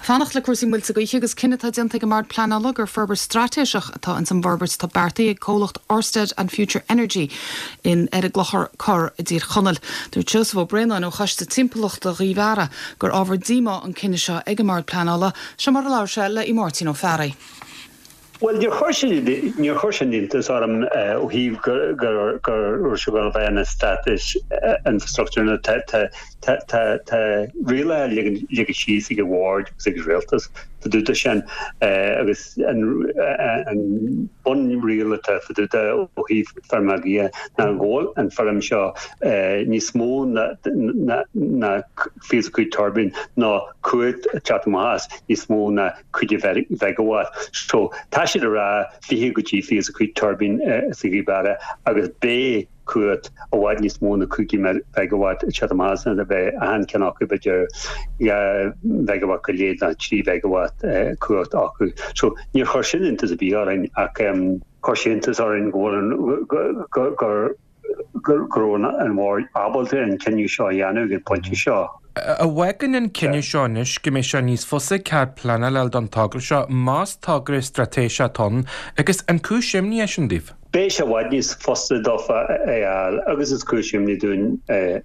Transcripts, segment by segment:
Fannach le cuasí múlta go agus cinenne dionanta go mar planala gur ferber stratéiseach atá an san barbers tá Bertaí ag cólacht Ørsted and Future Energy in a glochar cor a dír chonel. Dúir Joseph Brennan ó chaiste timpplacht a rihara gur ábhar díma an cinenne seo ag mar planala se mar lá se le I Martin ó Ferry. Well, your question is on he should a status infrastructure to really legacy award realtors to do the shen and one realtor to do the he farmagia na goal and for him shaw ni small na physical turbine no could chatmas ni small na could you very megawatt so Ra fihi physical turbine sigibara agus be could a wide small cookie megawatt chatamas and the hand can occupy megawatt collate and 3 megawatt could occupy so near Horshin into the BR and Horshintas are in Corona and more Abalta and can you show Yanu get punchy shaw. A wagon in Kenny Shawnish, Gimishanis Fosse Cat Planal Don Tagrisha, Mas Tagre Strategia Ton, agus and Kushimni Ashendiv. Beisha Wadnis fostered off Agus is Kushimni doing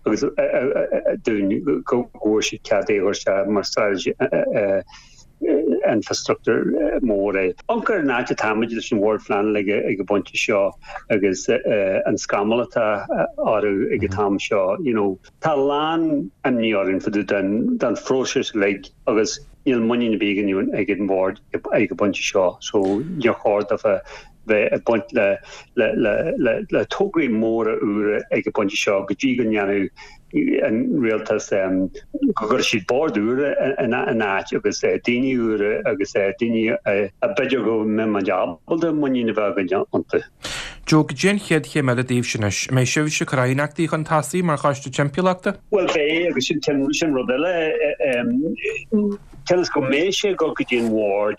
worship Kade or more strategy infrastructure more Unker Naja Tamage word flan like a bunch of shaw agus and Scamalata or a Gatam Shaw, you know, Talan and Niorin for the done Frocious like Agus money in the beginning you I get board a bunch of shaw, so you're hard of a bunch le togri more a bunch of shaw, Gajigan Yanu and realtors go she board and agus dini agus dini a better go memajab all the money in the wagon onto Jog Jen head him at the divisionish may show Shokrainakti Contasi Markash Championata? Well they agus tension rodella telescope meshe go Gujin ward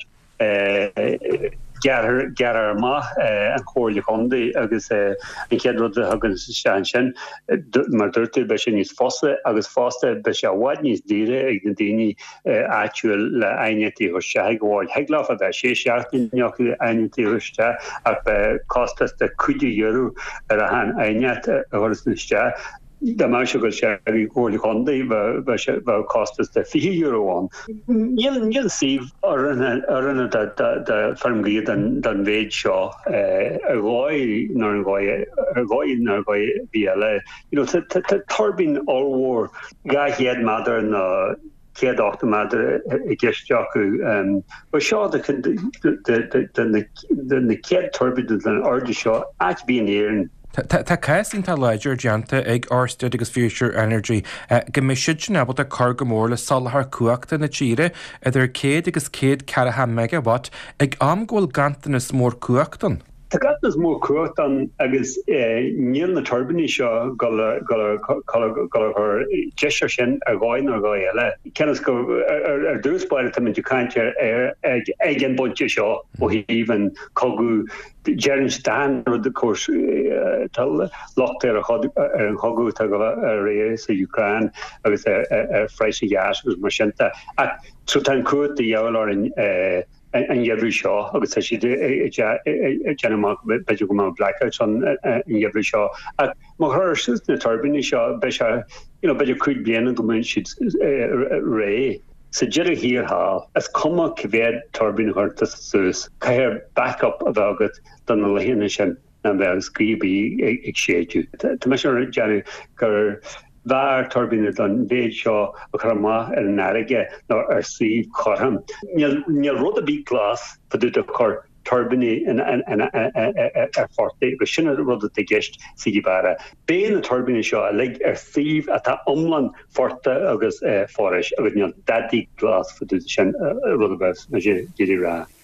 Gather ma and Corley Condi agus and Kedro the Huggins Shanshan Marturti Beshin is foster agus foster Besha Wadnis dire Igdini actual Aineti or Shagward Heglaff of that Sheshat in Yoki Aineti Rushta at cost us the Kuji Euro at a hand Ainat or Sha. The Marshall Sherry or the Conde cost us the €50 on. You'll see or the firm lead and Wade Shaw a goy BLA. You know, the turbine all war guy he had mother and Kid off the matter against Jaku but Shaw the kid turbine than Ardy Shaw actually being here and Tá caisin tá leidir deanta ag Ørsted agus Future Energy gemiisiid sin abal a carga mór le salthar cuachta na tíre idir 100 agus 140 megawatt ag amgóil gantanas mór cuachtan. Tá gantanas mór cuachtan agus níl na turbine seo gal her gesture sin a gáin ar gáin eile. Cenas go ar dúspáir tam you can't ag an bunte seo ó híhan cogu Jerry Stan or the course locked there a hogu to race Ukraine with a fresh gas was machenta at so tan court the yellow and every shaw I would say she did a general blackouts on in every shaw at her the turbine shaw besha you know but you could be in the she'd ray So Jerry here ha as comma kvéd turbine hurt sus kair backup about it than the lehinishan and then skribi exchange you to measure Jerry gur var turbine done bed shaw krama and narige nor receive coram near road a big glass for the car turbine and 40 shinna rud the gist sigibara bein the turbine shaw like thief at that umland forte agus forest with daddy glass for the shin rud best as you did ra